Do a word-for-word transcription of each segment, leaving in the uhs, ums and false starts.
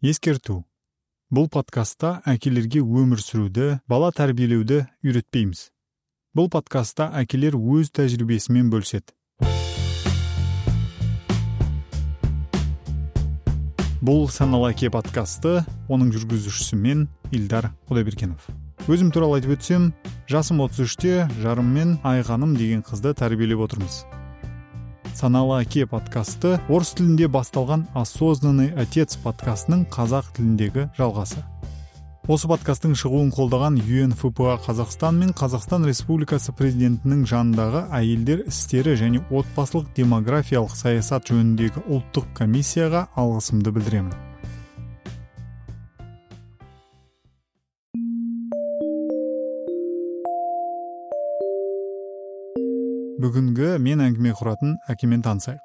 Ескерту. Бұл подкастта әкелерге өмір сүруді, бала тәрбиелеуді үйретпейміз. Бұл подкастта әкелер өз тәжірибесімен бөліседі. Бұл Саналы әке подкасты, оның жүргізушісі мен Илдар Құдайбергенов. Өзім туралы айтып өтсем, жасым отыз үште, жарыммен Айғаным деген қызды тәрбиелеп отырмыз. Саналы әке подкасты орыс тілінде басталған «Осознанный отец» подкастының қазақ тіліндегі жалғасы. Осы подкастың шығуын қолдаған ю эн эф пэ а Қазақстан мен Қазақстан Республикасы президентінің жанындағы әйелдер істері және отбасылық демографиялық саясат жөніндегі ұлттық комиссияға алғысымды білдіремін. Бүгінгі мен әңгіме құратын әкемен танысайық.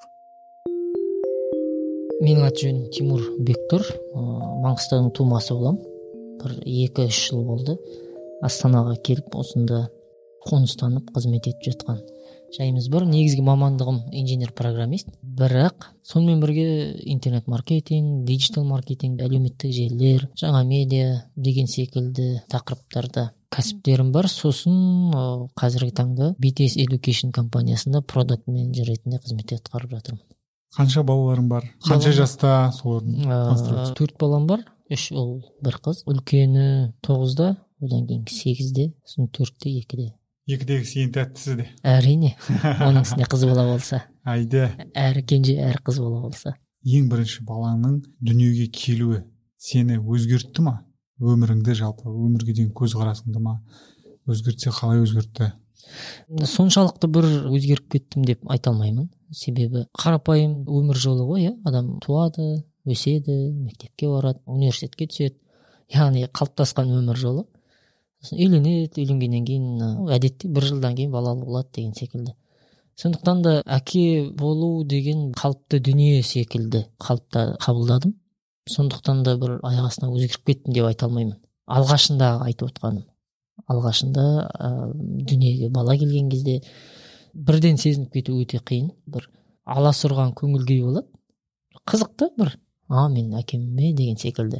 Менің аты жөнім Тимур Бектұр, Маңғыстаудың тумасы болам. Бір екі үш жыл болды. Астанаға келіп, осында қоныстанып қызмет етіп жатқан жайымыз бар. Негізгі мамандығым инженер-программист. Бірақ сонымен бірге интернет-маркетинг, диджитал-маркетинг, әлеуметтік желілер, жаңа медиа деген секілді тақырыптарда кәсіптерім бар. Сосын қазіргі таңда би ти эс Education компаниясында продакт менеджер ретінде қызмет атқарып жатырмын. Қанша балаларың бар? Қанша жаста? Солардың төрт балам бар. Үш ұл, бір қыз. Үлкені тоғызда, одан кейін сегізде, сосын төртте, екіде. Екідегі ең тәттісі де. Әрине. Оның үстіне қыз бала болса. Айды. Әрі кенже, әрі қыз бала болса. Ең бірінші балаңның дүниеге келуі сені өзгертті ма? Өміріңді, жалпы өмірге деген көзқарасыңды ма өзгертсе, қалай өзгертті? Соншалықты бір өзгеріп кеттім деп айта алмаймын. Себебі қарапайым өмір жолы ғой, адам туады, өседі, мектепке барады, университетке түседі. Яғни қалыптасқан өмір жолы. Үйленеді, үйленгеннен кейін әдетте бір жылдан кейін балалы болады деген секілді. Сондықтан да әке болу деген қалыпты дүние секілді қалыпта қабылдадым. Сондықтан да бір аяқ астынан өзгеріп кеттім деп айта алмаймын. Алғашында айтып отқаным. Алғашында ә, дүниеге бала келген кезде бірден сезініп кету өте қиын. Бір аласұрған көңіл күй болады. Қызықты бір, а мен әкеме деген секілді.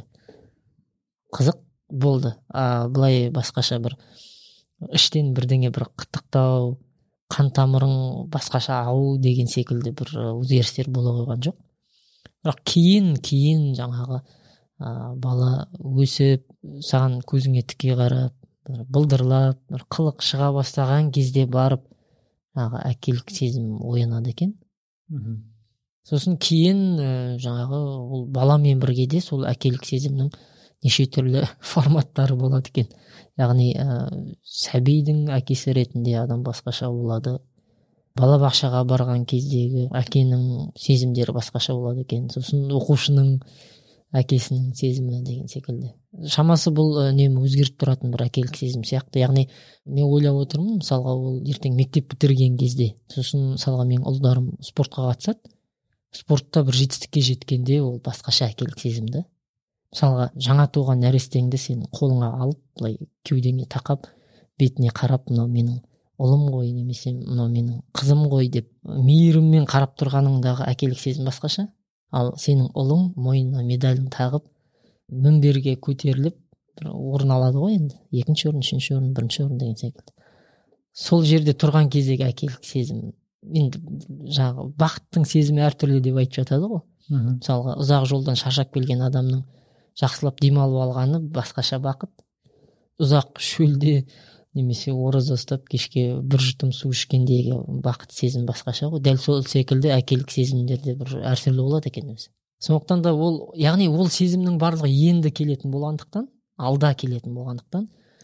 Қызық болды. А былай басқаша бір іштен бірдеңе бір қытықтау, қан тамырың басқаша ау деген секілді бір өзгерістер бола қойған жоқ. Бірақ кейін кейін жаңағы ә, бала өсіп, саған көзіңе тіке қарап, бір былдырлап, бір қылық шыға бастаған кезде барып жаңағы әкелік сезім оянады екен. Мхм. Сосын кейін ә, жаңағы ол баламен бірге де сол әкелік сезімнің неше түрлі форматтары болады екен. Яғни ә, сәбидің әкесі ретінде адам басқаша болады. Балабақшаға барған кездегі әкенің сезімдері басқаша болады екен. Сосын оқушының әкесінің сезімі деген секілді. Шамасы бұл үнемі өзгеріп тұратын бір әкелік сезім сияқты. Яғни мен ойлап отырмын, мысалға ол ертең мектеп бітірген кезде, сосын мысалға менің ұлдарым спортқа қатысады. Спортта бір жетістікке жеткенде ол басқаша әкелік сезімді. Мысалға жаңа туған нәрестеңді сен қолыңа алып, былай кеудеңе тақап, бетіне қарап, мынау менің ұлым ғой, немесе мынау менің қызым ғой деп мейіріммен қарап тұрғаныңдағы әкелік сезім басқаша. Ал сенің ұлың мойнына медалін тағып, мінберге көтеріліп орын алады ғой енді. Екінші орын, үшінші орын, бірінші орын деген секілді. Сол жерде тұрған кездегі әкелік сезім, енді жаңағы бақыттың сезімі әртүрлі деп айтып жатады ғой. Мысалға ұзақ жолдан шаршап келген адамның жақсылап демалып алғаны басқаша бақыт. Ұзақ шөлде немесе ораза ұстап кешке бір жұтым су ішкендегі бақыт сезім басқаша ғой. Дәл сол секілді әкелік сезімдерде бір әртүрлі болады екен өзі. Сондықтан да ол, яғни ол сезімнің барлығы енді келетін болғандықтан, алда келетін болғандықтан,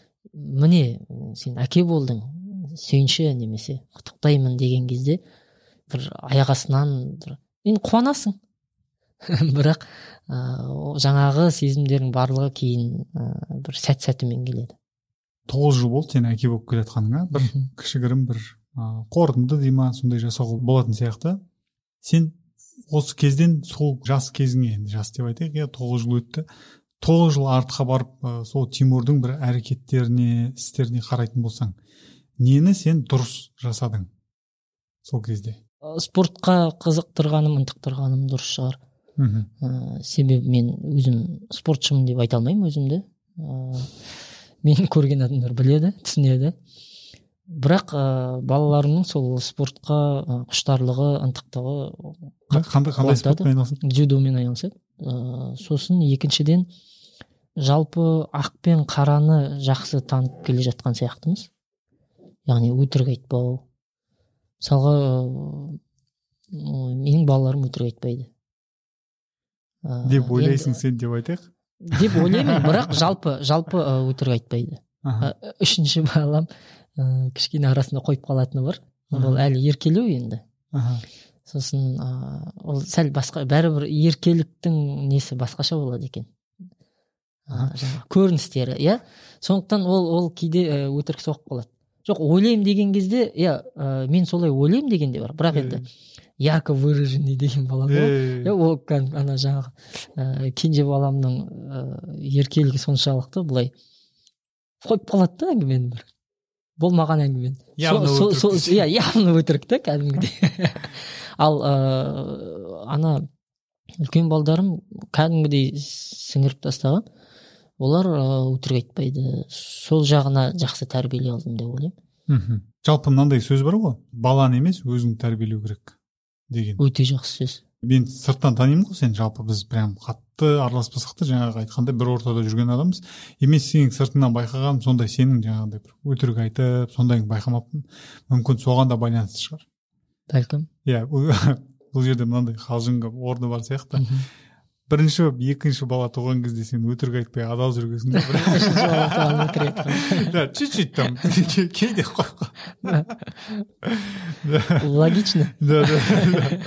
міне сен әке болдың, сүйінші немесе құттықтаймын деген кезде бір аяқ астынан бір мен қуанасың. Бірақ ә, жаңағы сезімдердің барлығы кейін ә, бір сәт-сәтімен келеді. Тоғыз жыл болды сен әке болып келе жатқаныңа, бір кішігірім бір ә, қорытынды дей ма, сондай жасауға болатын сияқты. Сен осы кезден сол жас кезіңе, енді жас деп айтайық, иә, тоғыз жыл өтті. Тоғыз жыл артқа барып, ә, сол Тимурдың бір әрекеттеріне, істеріне қарайтын болсаң, нені сен дұрыс жасадың сол кезде? Спортқа қызықтырғаным, ынтықтырғаным дұрыс шығар. ә, себебі мен өзім спортшымын деп айта алмаймын өзімді. ә, мені көрген адамдар біледі, түсінеді. Бірақ ә, балаларымның сол спортқа ә, құштарлығы, ынтықтығы қандай қандай спортпен айналысады? Дзюдомен айналысады. ә, сосын екіншіден жалпы ақ пен қараны жақсы танып келе жатқан сияқтымыз. Яғни өтірік айтпау. Мысалға менің балаларым өтірік айтпайды деп ойлайсың сен деп айтайық деп ойлаймын, бірақ жалпы жалпы өтірік айтпайды. Үшінші балам ә, кішкене арасында қойып қалатыны бар. Ол әлі еркелеу енді. Сосын ә, ол сәл басқа, бәрібір еркеліктің несі басқаша болады екен. Ә, көріністері, иә. Сондықтан ол ол кейде ә, өтірік соғып қалады. Жоқ, ойлаймын деген кезде, иә, ә, мен солай ойлаймын деген де бар. Бірақ енді ярко выраженный деген бала ғой. Ол ана жаңағы ә, кенже баламның ә, еркелігі соншалықты былай қойып қалады да әңгімені бір. Болмаған әңгімені. Иә, явно өтірік та кәдімгідей. Ал ә, ана үлкен балдарым кәдімгідей сіңіріп тастаған. Олар өтірік айтпайды. Сол жағына жақсы тәрбиелей алдым деп ойлаймын. Жалпы мынандай сөз бар ғой, баланы емес өзің тәрбиелеу керек деген. Өте жақсы сөз. Мен сырттан танимын ғой сен, жалпы біз прям қатты араласпасақ та жаңағы айтқандай бір ортада жүрген адамбыз. Емес, сенің сыртыңнан байқағаным сондай, сенің жаңағыдай бір өтірік айтып, сондайын байқамаппын. Мүмкін соған да байланысты шығар. Бәлкім. Иә, бұл жерде мынандай қалжыңға орны бар сияқты. Бірінші, екінші бала туған кезде сен өтірік айтпай адал жүргесің де. Үшінші бала туған өтірік айтпай. Да, чуть-чуть там кейде қойға. Логично. Да, да.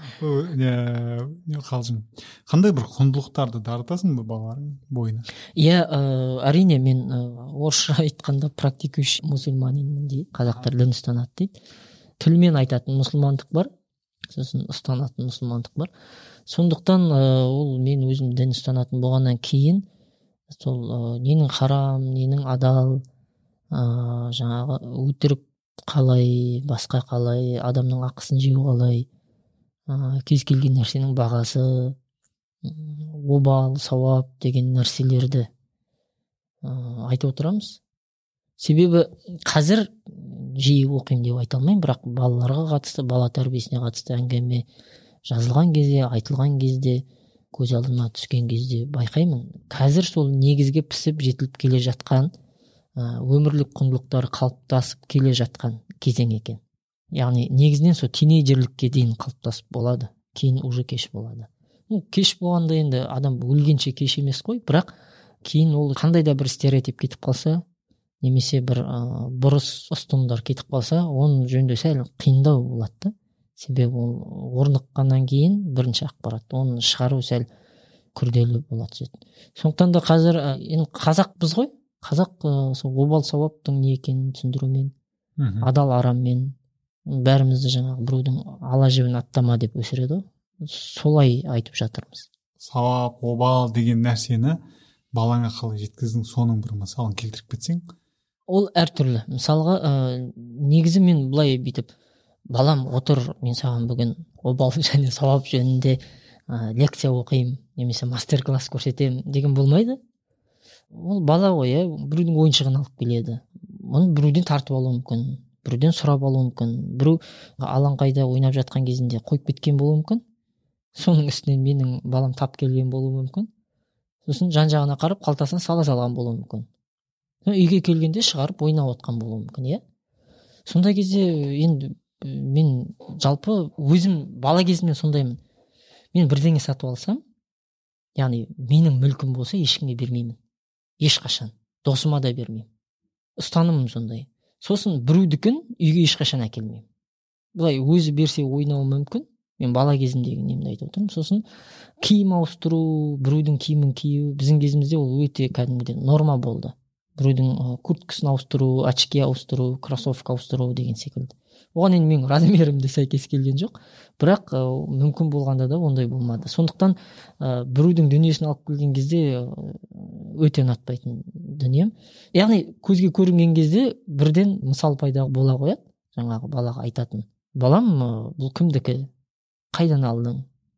Не қалжың. Қандай бір құндылықтарды дарытасың ба балалардың бойына? Иә, әрине мен орысша айтқанда практикующий мұсылманинмін дейді. Қазақтар дін ұстанады дейді. Тілмен айтатын мұсылмандық бар, сосын ұстанатын мұсылмандық бар. Сондықтан ол мен өзім дін ұстанатын болғаннан кейін сол ненің харам, ненің адал, жаңағы өтірік қалай, басқа қалай, адамның ақысын жеу қалай, кез келген нәрсенің бағасы, обал, сауап деген нәрселерді айтып отырамыз. Себебі қазір жиі оқимын деп айта алмаймын, бірақ балаларға қатысты, бала тәрбиесіне қатысты әңгіме жазылған кезде, айтылған кезде, көз алдыма түскен кезде байқаймын. Қазір сол негізге пісіп жетіліп келе жатқан өмірлік құндылықтар қалыптасып келе жатқан кезең екен. Яғни негізінен сол тинейджерлікке дейін қалыптасып болады, кейін уже кеш болады. Кеш болғанда енді адам өлгенше кеш емес қой, бірақ кейін ол қандай да бір стереотип кетіп қалса, немесе бір ә, бұрыс ұстындар кетіп қалса, оның жөнінде сәл қиындау болады да. Себебі ол орныққаннан кейін бірінші ақпарат, оны шығару сәл күрделі болады. Сондықтан да қазір енді қазақпыз ғой, қазақ сол обал сауаптың не екенін түсіндірумен, адал араммен бәрімізді жаңағы біреудің ала жібін аттама деп өсіреді ғой. Солай айтып жатырмыз. Сауап, обал деген нәрсені балаңа қалай жеткіздің, соның бір мысалын келтіріп кетсең? Ол әртүрлі. Мысалға ә, негізі мен былай бүйтіп, балам отыр, мен саған бүгін обал және сауап жөнінде ә, лекция оқимын, немесе мастер-класс көрсетемін деген болмайды. Ол бала ғой, ә, біреудің ойыншығын алып келеді. Оны біреуден тартып алуы мүмкін, біреуден сұрап алуы мүмкін, біреу алаңқайда ойнап жатқан кезінде қойып кеткен болуы мүмкін. Соның үстінен менің балам тап келген болуы мүмкін. Сосын жан-жағына қарап қалтасына сала салған болуы мүмкін. Үйге келгенде шығарып ойнап отқан болуы мүмкін, иә. Сондай кезде енді мен жалпы өзім бала кезімнен сондаймын. Мен бірдеңе сатып алсам, яғни менің мүлкім болса ешкімге бермеймін. Ешқашан. Досыма да бермеймін. Ұстанымым сондай. Сосын біреудікін үйге ешқашан әкелмеймін. Бұлай өзі берсе ойнауы мүмкін. Мен бала кезімдегі немді айтып отырмын. Сосын киім ауыстыру, біреудің киімін кию, біздің кезімізде ол өте кәдімгідей норма болды. Біреудің курткасын ауыстыру, очки ауыстыру, кроссовка ауыстыру деген секілді. Оған енді менің размерімде сәйкес келген жоқ, бірақ ә, мүмкін болғанда да ондай болмады. Сондықтан ә, біреудің дүниесін алып келген кезде ә, өте ұнатпайтын дүнием. Яғни көзге көрінген кезде бірден мысал пайда бола қояды, жаңағы балаға айтатын. Балам, ә, бұл кімдікі? Қайдан алдың?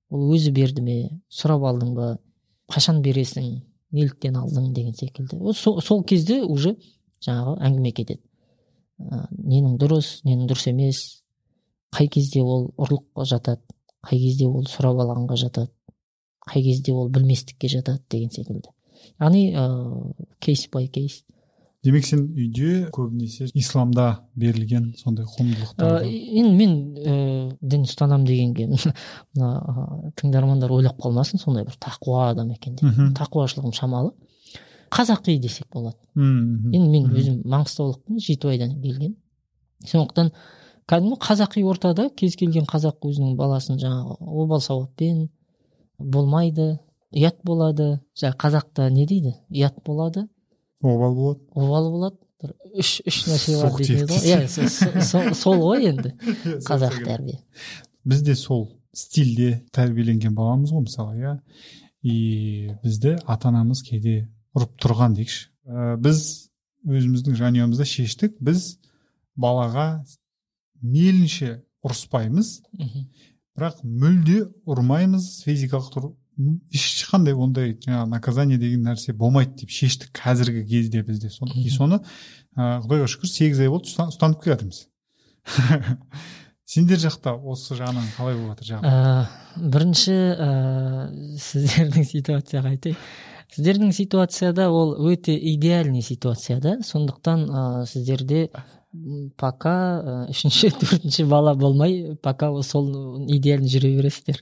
ол өзі берді ме, сұрап алдың ба, қашан бересің, неліктен алдың деген секілді. Сол, сол кезде уже жаңағы әңгіме кетеді. Ә, ненің дұрыс, ненің дұрыс емес, қай кезде ол ұрлыққа жатады, қай кезде ол сұрап алғанға жатады, қай кезде ол білместікке жатады деген секілді. Яғни кейс бай кейс. Демек сен үйде көбінесе исламда берілген сондай құндылықтарды. Енді мен ә, дін ұстанам дегенге мына тыңдармандар ойлап қалмасын, сондай бір тақуа адам екен деп. Тақуашылығым шамалы. Қазақи десек болады. Енді мен өзім Маңғыстаулықпын, Жетібайдан келген. Сондықтан кәдімгі қазақи ортада кез келген қазақ өзінің баласын жаңағы обал сауатпен болмайды, ұят болады. Жаңа қазақта не дейді? Ұят болады, обал болады. Обал болады. Бір үш үш нәрсе бар дейді ғой. Иә, сол ғой енді қазақ тәрбие. Бізде сол стильде тәрбиеленген баламыз ғой мысалы, иә. И бізді ата-анамыз кейде ұрып тұрған дейікші. Біз өзіміздің жанұямызда шештік, біз балаға мейлінше ұрыспаймыз, бірақ мүлде ұрмаймыз, физикалық тұр ешқандай ондай жаңағы наказание деген нәрсе болмайды деп шештік қазіргі кезде бізде. И соны Құдайға шүкір сегіз ай болды ұстанып келе жатырмыз. Сендер жақта осы жағынан қалай болып жатыр жағы? Бірінші сіздердің ситуацияға айтайын. Сіздердің ситуацияда ол өте идеальный ситуацияда, сондықтан сіздерде пока үшінші, төртінші бала болмай, пока сол идеальный жүре бересіздер.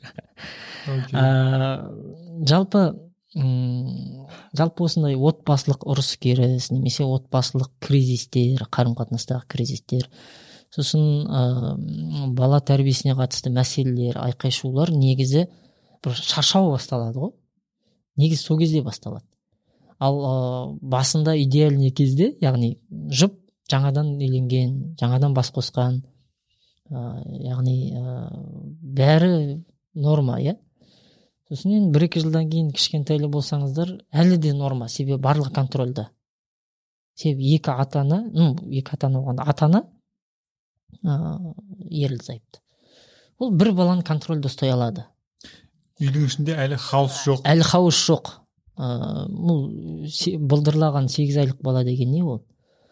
Жалпы жалпы осындай отбасылық ұрыс керіс немесе отбасылық кризистер, қарым-қатынастағы кризистер, сосын бала тәрбиесіне қатысты мәселелер, айқай-шулар негізі бір шаршау басталады ғой. Негізі сол кезде басталады. Ал басында идеальный кезде, яғни жұп жаңадан үйленген, жаңадан бас қосқан, яғни бәрі норма, иә. Сосын енді бір-екі жылдан кейін кішкентайлы болсаңыздар, әлі де норма, себебі барлық контрольда. Себебі екі ата-ана, ну, екі ата-ана болғанда, ата-ана ерлі-зайыпты. Ол бір баланы контрольда ұстай алады. Үйдің ішінде әлі хаос жоқ. Әлі хаос жоқ. Бұл былдырлаған сегіз айлық бала деген не ол?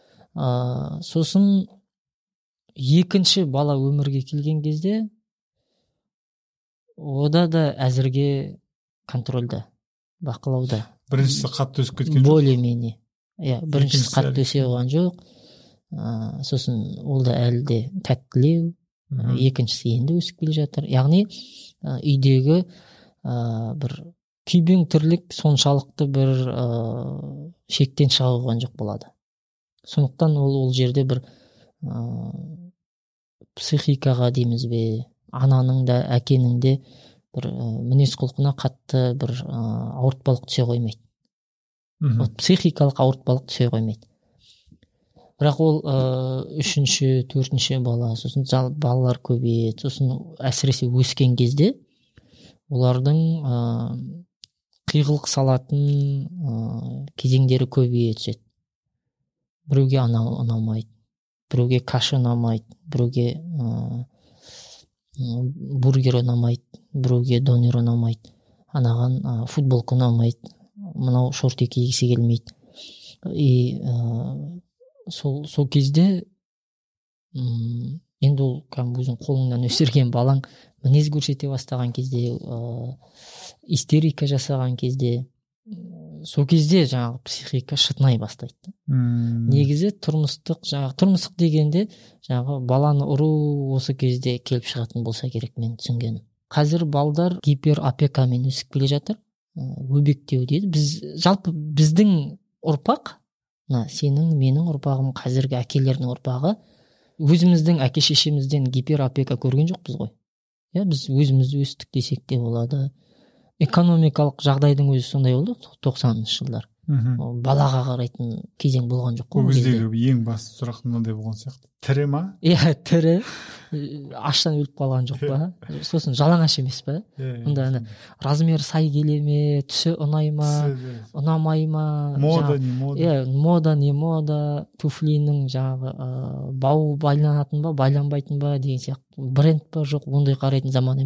Сосын екінші бала өмірге келген кезде ода да әзірге контрольда, бақылауда. Біріншісі қатты өсіп кеткен жоқ. Более-менее. Иә, біріншісі қатты өсе қойған жоқ. Сосын ол да әлі де тәттілеу. Екіншісі енді өсіп келе жатыр. Яғни үйдегі бір күйбең тірлік соншалықты бір шектен шыға қойған жоқ болады. Сондықтан ол ол жерде бір психикаға дейміз бе, ананың да әкенің де бір мінез құлқына қатты бір ауыртпалық түсе қоймайды. Вот психикалық ауыртпалық түсе қоймайды. Бірақ ол үшінші, төртінші бала, сосын балалар көбейеді, сосын әсіресе өскен кезде олардың қиғылық салатын кезеңдері көбейе түседі. Біреуге ұнамайды, біреуге каша ұнамайды, біреуге бургер ұнамайды, біреуге донер ұнамайды, анаған футболка ұнамайды, мынау шорти кигісі келмейді. И сол сол кезде енді ол өзің қолыңнан өсірген балаң мінез көрсете бастаған кезде, истерика жасаған кезде, сол кезде жаңағы психика шытынай бастайды. Негізі тұрмыстық, жаңағы тұрмыстық дегенде жаңағы баланы ұру осы кезде келіп шығатын болса керек, мен түсінгенім. Қазір балдар гиперопекамен өсіп келе жатыр, өбектеу дейді. Біз жалпы біздің ұрпақ, сенің, менің ұрпағым, қазіргі әкелердің ұрпағы, өзіміздің әке-шешемізден гиперопека көрген жоқпыз ғой. Иә, біз өзімізді өстік десек те болады. Экономикалық жағдайдың өзі сондай болды тоқсаныншы жылдар. Балаға қарайтын кезең болған жоқ қой. Ол кездегі ең басты сұрақ мынандай болған сияқты. Тірі ма? Иә, тірі. Аштан өліп қалған жоқ па? Сосын жалаңаш емес па? Онда размер сай келе ме, түсі ұнай ма, ұнамай ма? Мода не мода? Иә, мода не мода, туфлинің жаңағы бауы байланатын ба, байланбайтын ба деген сияқты. Бренд па жоқ, ондай қарайтын заман емес.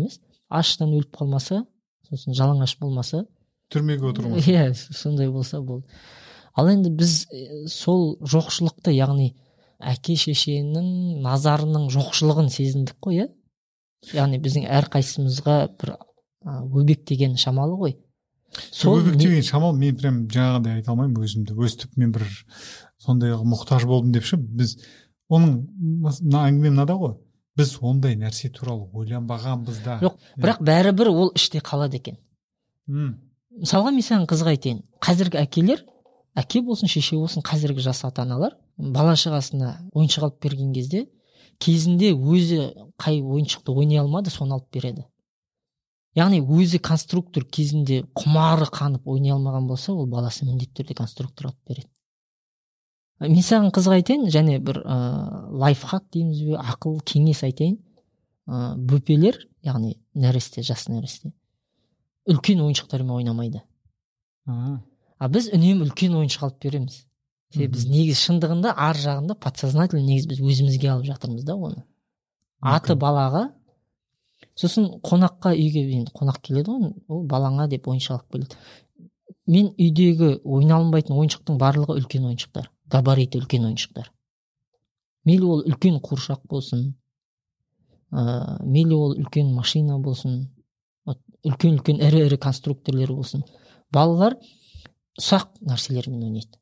аштан өліп қалмаса, сосын жалаңаш болмаса, түрмеге отырмаса, иә, сондай болса болды. Ал енді біз сол жоқшылықты, яғни әке шешенің назарының жоқшылығын сезіндік қой, иә. Яғни біздің әрқайсымызға бір өбек деген шамалы ғой. Сол өбек деген шамал, мен прям жаңағыдай айта алмаймын өзімді. Өстіп мен бір сондай мұқтаж болдым деп ше. Біз оның әңгіме мынада ғой. Біз ондай нәрсе туралы ойланбағанбыз да. Жоқ, бірақ бәрібір ол іште қалады екен. Мысалға мен саған қызық айтайын. Қазіргі әкелер, әке болсын, шеше болсын, қазіргі жас ата-аналар бала шағасына ойыншық алып берген кезде кезінде өзі қай ойыншықты ойнай алмады, соны алып береді. Яғни өзі конструктор кезінде құмары қанып ойнай алмаған болса, ол баласы міндетті түрде конструктор алып береді. Мен саған қызық айтайын, және бір ә, лайфхак дейміз бе, ақыл кеңес айтайын. Ә, бөпелер, яғни нәресте, жас нәресте, үлкен ойыншықтармен ойнамайды. А, а біз үнемі үлкен ойыншық алып береміз. Себебі біз негіз шындығында ар жағында подсознательно негіз біз өзімізге алып жатырмыз да оны. Аты балаға, сосын қонаққа, үйге енді қонақ келеді ғой, ол балаңа деп ойыншық алып келеді. Мен үйдегі ойналынбайтын ойыншықтың барлығы үлкен ойыншықтар, габариті үлкен ойыншықтар. Мейлі ол үлкен қуыршақ болсын, ә, мейлі ол үлкен машина болсын, үлкен-үлкен ірі-ірі конструкторлер болсын. Балалар ұсақ нәрселермен ойнайды.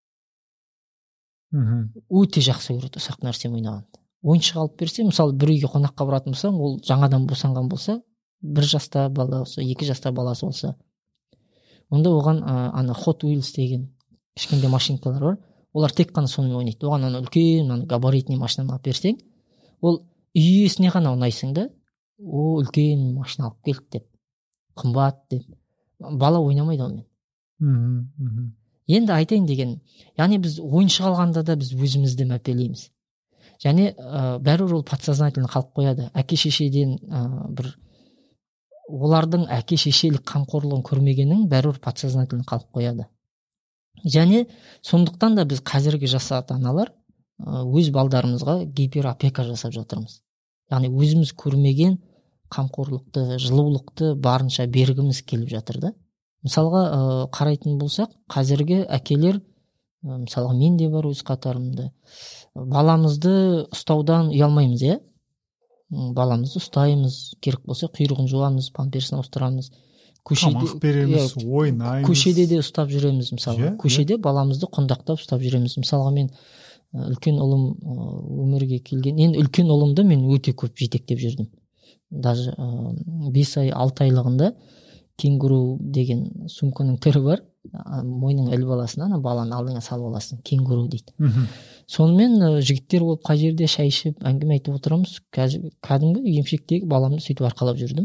Өте жақсы көреді ұсақ нәрсе ойнағанды. Ойыншық алып берсе, мысалы бір үйге қонаққа баратын болсаң, ол жаңадан босанған болса, бір жаста бала болса, екі жаста баласы болса, онда оған ә, ана Hot Wheels деген кішкентай машинкалар бар. Олар тек қана сонымен ойнайды. Оған ана үлкен, ана габаритный машинаны алып берсең, ол үй иесіне ғана ұнайсың да, о, үлкен машина алып келді деп, қымбат деп. Бала ойнамайды онымен. Енді айтайын деген, яғни біз ойыншық алғанда да біз өзімізді мәпелейміз. Және ә, бәрібір ол подсознательно қалып қояды. Әке шешеден ә, бір олардың әке шешелік қамқорлығын көрмегенің бәрібір подсознательно қалып қояды. Және сондықтан да біз қазіргі жас ата-аналар ә, өз балдарымызға гиперопека жасап жатырмыз. Яғни өзіміз көрмеген қамқорлықты, жылулықты барынша бергіміз келіп жатыр да. Мысалға ә, қарайтын болсақ, қазіргі әкелер, ә, мысалға мен де бар өз қатарымда, баламызды ұстаудан ұялмаймыз, иә? Баламызды ұстаймыз, керек болса құйрығын жуамыз, памперсін ауыстырамыз, тамақ береміз, ойнаймыз. Көшеде де ұстап жүреміз, мысалға. Көшеде баламызды құндақтап ұстап жүреміз. Мысалға мен үлкен ұлым өмірге келген, енді үлкен ұлымды мен өте көп жетектеп жүрдім. Даже бес ай, алты айлығында кенгуру деген сумканың түрі бар, мойның іл баласына, ана баланы алдыңа салып аласың, кенгуру дейді. Сонымен жігіттер болып қай жерде шай ішіп әңгіме айтып отырамыз. Кәдімгі емшектегі баламды сөйтіп арқалап жүрдім.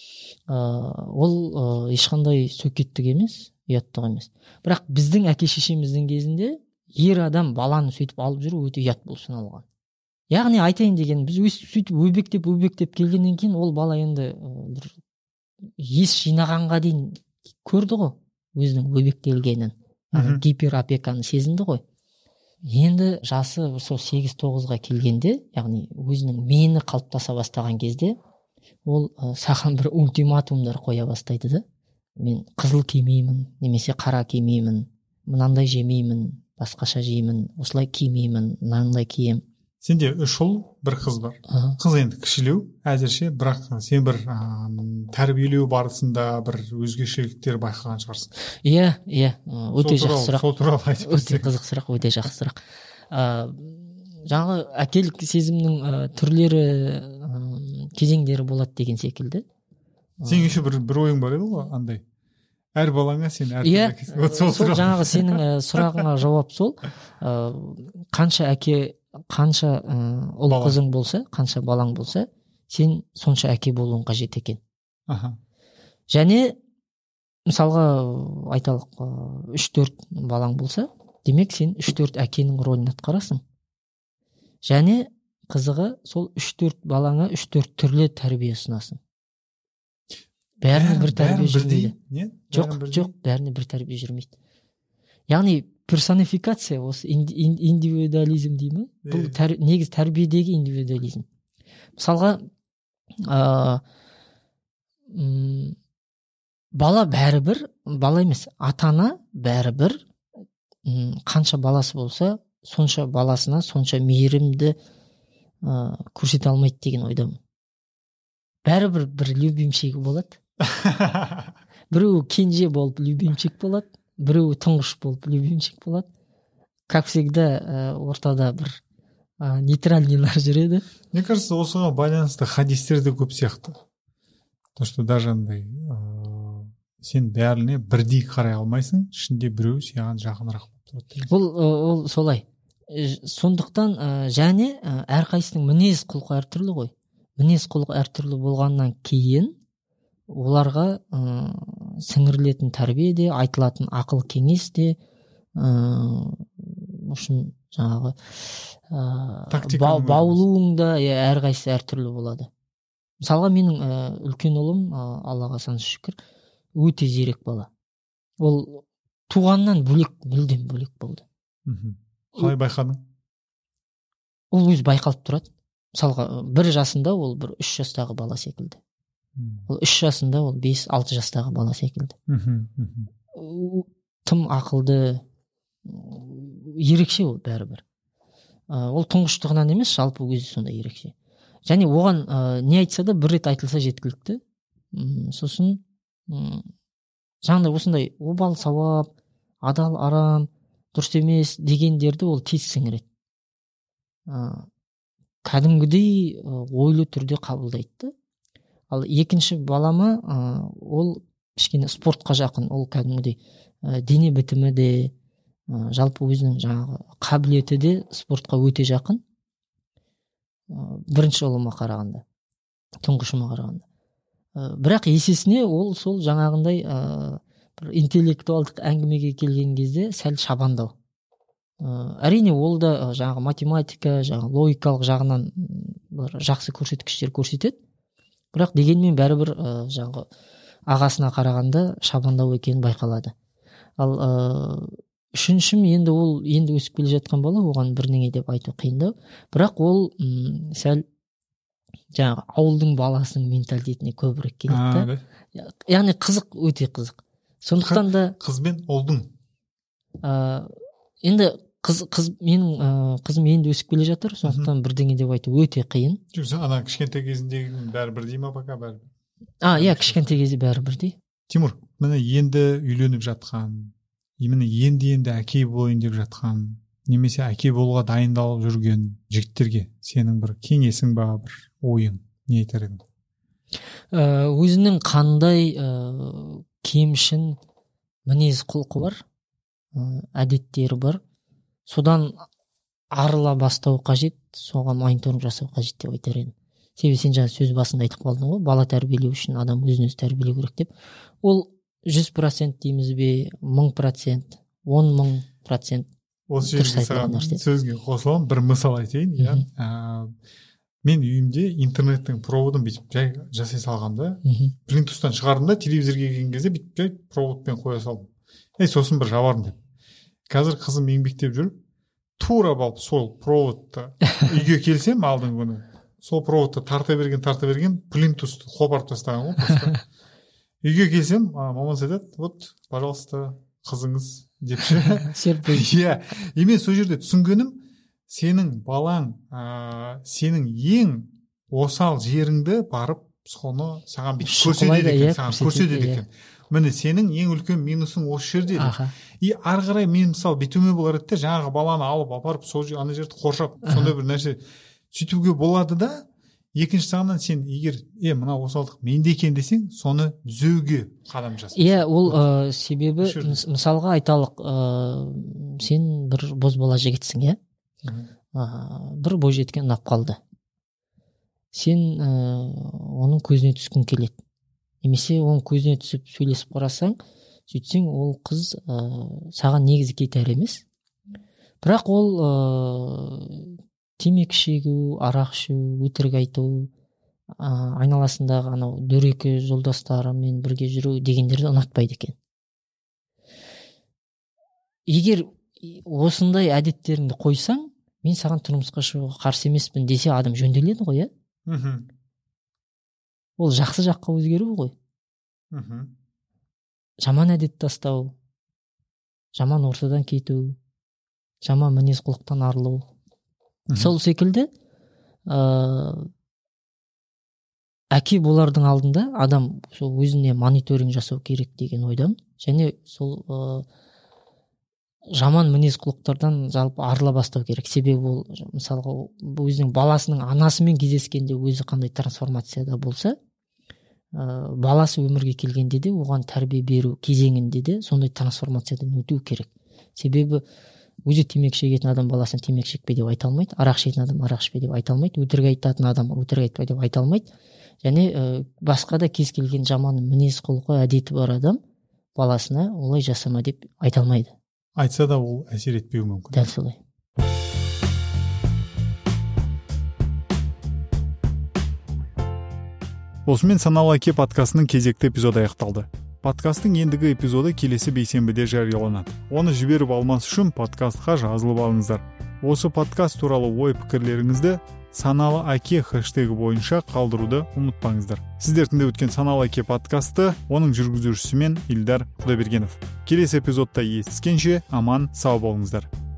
Ол ешқандай сөкеттік емес, ұяттық емес. Бірақ біздің әке шешеміздің кезінде ер адам баланы сөйтіп алып жүру өте ұят болып саналған. Яғни айтайын деген, біз сөйтіп өбектеп өбектеп келгеннен кейін ол бала енді бір ес жинағанға дейін көрді ғой өзінің өбектелгенін, гиперопеканы сезінді ғой. Енді жасы сол сегіз тоғызға келгенде, яғни өзінің мені қалыптаса бастаған кезде, ол ә, саған бір ультиматумдар қоя бастайды да. Мен қызыл кимеймін, немесе қара кимеймін, мынандай жемеймін, басқаша жеймін, осылай кимеймін, мынандай кием. Сенде үш ұл, бір қыз бар. Ага. Қыз енді кішілеу, әзірше, бірақ сен бір ә, тәрбиелеу барысында бір өзгешеліктер байқаған шығарсың. Иә, иә, өте жақсы сұрақ. Сол туралы айтып өте қызық сұрақ, өте жақсы сұрақ. Ә, жаңағы әкелік сезімнің ә, түрлері, ә, кезеңдері болады деген секілді. Сен еще бір бір ойың бар еді ғой, андай. Әр балаңа сен әр иә, сол, сол жаңағы сенің ә, сұрағыңа жауап сол. Ә, қанша әке қанша ұл қызың болса, қанша балаң болса, сен сонша әке болуың қажет екен. Аха. Және мысалға айталық үш төрт балаң болса, демек сен үш төрт әкенің рөлін атқарасың. Және қызығы сол үш төрт балаңа үш төрт түрлі тәрбие ұсынасың. Бәріне бір тәрбие жүрмейді. Жоқ, жоқ, бәріне бір тәрбие жүрмейді. Яғни персонификация, осы индивидуализм деймі? Бұл тәр, негіз тәрбиедегі индивидуализм. Мысалға, ә, м бала бәрібір, бала емес, ата-ана бәрібір м қанша баласы болса, сонша баласына сонша мейірімді ә, көрсете алмайды деген ойдамын. Бәрібір бір любимчигі болады. Біреуі кенже болып любимчик болады, біреуі тұңғыш болып любимчик болады. Как всегда, ә, ортада бір ә, нейтральныйлар жүреді. Мне кажется, осыған байланысты хадистер де көп сияқты. То, что даже андай ә, сен бәріне бірдей қарай алмайсың, ішінде біреу саған жақынырақ болып тұрады. Ол, ол солай. Сондықтан ә, және ә, әрқайсының мінез құлқы әртүрлі ғой. Мінез құлқы әртүрлі болғаннан кейін оларға ә, сіңірілетін тәрбие де, айтылатын ақыл кеңес де, ә, үшін жаңағы ә, ба, баулуың да әрқайсысы әртүрлі болады. Мысалға менің ә, үлкен ұлым, ә, Аллаға сансыз шүкір, өте зерек бала. Ол туғаннан бөлек, мүлдем бөлек болды. Мхм. Қалай байқадың? Ол өзі байқалып тұрады. Мысалға бір жасында ол бір үш жастағы бала секілді. Ол үш жасында ол бес алты жастағы бала секілді. Тым ақылды, ерекше ол бәрібір. Ол тұңғыштығынан емес, жалпы өзі сонда ерекше. Және оған ә, не айтса да бір рет айтылса жеткілікті. Сосын жаңағыдай осындай обал сауап, адал арам, дұрыс емес дегендерді ол тез сіңіреді. Ә, кәдімгідей ойлы түрде қабылдайды. Ал екінші балама ә, ол кішкене спортқа жақын, ол кәдімгідей ә, дене бітімі де, ә, жалпы өзінің жаңағы қабілеті де спортқа өте жақын. Ә, бірінші ұлыма қарағанда, тұңғышыма қарағанда. Ә, бірақ есесіне ол сол жаңағындай ә, бір интеллектуалдық әңгімеге келген кезде сәл шабандау. Ә, әрине ол да ә, жаңағы математика, жаңағы логикалық жағынан бір жақсы көрсеткіштер көрсетеді. Бірақ дегенмен бәрібір ә, жаңағы ағасына қарағанда шабандау екені байқалады. Ал ә, үшіншім енді ол енді өсіп келе жатқан бала, оған бірнеңе деп айту қиындау. Бірақ ол м, сәл жаңағы ауылдың баласының менталитетіне көбірек келеді. А, яғни қызық, өте қызық. Сондықтан да қыз бен ұлдың ә, енді қыз қыз менің ә, қызым енді өсіп келе жатыр, сондықтан бірдеңе деп айту өте қиын. Жоқ, ана кішкентай кезіндегі бәрі бірдей ма пока бәрі? А, иә, кішкентай кезде бәрі бірдей. Тимур, міне енді үйленіп жатқан, міне енді енді әке болайын деп жатқан, немесе әке болуға дайындалып жүрген жігіттерге сенің бір кеңесің ба, бір ойың, не айтар едің? Ә, өзінің қандай ә, кемшін мінез құлқы бар, ә, әдеттері бар, содан арыла бастау қажет, соған мониторинг жасау қажет деп айтар едім. Себебі сен жаңа сөз басында айтып қалдың ғой, бала тәрбиелеу үшін адам өзін өзі тәрбиелеу керек деп. Ол жүз процент дейміз бе, мың процент, он мың процент. Осы жерге саған сөзге қосыламын, бір мысал айтайын. Иә. Мен үйімде интернеттің проводын бүйтіп жай жасай салғанда, Bluetooth-тан шығардым да, телевизорға келген кезде бүйтіп жай проводпен қоя салдым. Ей, сосын бір жабардым деп. Қазір қызым еңбектеп жүріп, тура болып сол проводты үйге келсем алдың күні, сол проводты тарта берген, тарта берген, Bluetooth-ты қопарып тастаған ғой. Үйге келсем, мамасы айтады, вот, пожалуйста, қызыңыз депші. Сюрприз. Иә, и мен сол жерде түсінгенім, сенің балаң, ә, сенің ең осал жеріңді барып, соны саған бүйтіп көрсетеді екен, саған көрсетеді екен. Міне сенің ең үлкен минусың осы жерде. И ары қарай мен мысалы бітуме болар еді, жаңағы баланы алып апарып сол жер ана жерді қоршап, сондай бір нәрсе сөйтуге болады да. Екінші жағынан сен егер е мына осалдық менде екен десең, соны түзеуге қадам жаса. Иә, ол ә, себебі мысалға айталық, ә, сен бір бозбала жігітсің, иә? Ә, бір бойжеткен ұнап қалды. Сен ә, оның көзіне түскің келеді. Немесе оның көзіне түсіп сөйлесіп қарасаң, сөйтсең ол қыз ә, саған негізі кетер емес. Бірақ ол ә, темекі шегу, арақ ішу, өтірік айту, ә, айналасындағы анау дөрекі жолдастарымен бірге жүру дегендерді ұнатпайды екен. Егер осындай әдеттеріңді қойсаң, мен саған тұрмысқа шығуға қарсы емеспін десе, адам жөнделеді ғой, иә? Ол жақсы жаққа өзгеру ғой. мхм жаман әдет тастау, жаман ортадан кету, жаман мінез құлықтан арылу. Сол секілді ә, әке болардың алдында адам сол өзіне мониторинг жасау керек деген ойдамын. Және сол ә, жаман мінез құлықтардан жалпы арыла бастау керек. Себебі ол мысалға өзінің баласының анасымен кездескенде өзі қандай трансформацияда болса, ә, баласы өмірге келгенде де оған тәрбие беру кезеңінде де сондай трансформациядан өту керек. Себебі өзі темекі шегетін адам баласына темекі шекпе деп айта алмайды, арақ ішетін адам арақ ішпе деп айта алмайды, өтірік айтатын адам өтірік айтпа деп айта алмайды. Және ә, басқа да кез келген жаман мінез құлқы әдеті бар адам баласына олай жасама деп айта алмайды. Айтса да ол әсер етпеуі мүмкін. Дәл солай. Осымен саналы әке подкастының кезекті эпизоды аяқталды. Подкасттың ендігі эпизоды келесі бейсенбіде жарияланады. Оны жіберіп алмас үшін подкастқа жазылып алыңыздар. Осы подкаст туралы ой пікірлеріңізді саналы әке хэштегі бойынша қалдыруды ұмытпаңыздар. Сіздер тыңдап өткен саналы әке подкасты оның жүргізушісімен Ильдар Құдайбергенов. Келесі эпизодта естіскенше аман сау болыңыздар.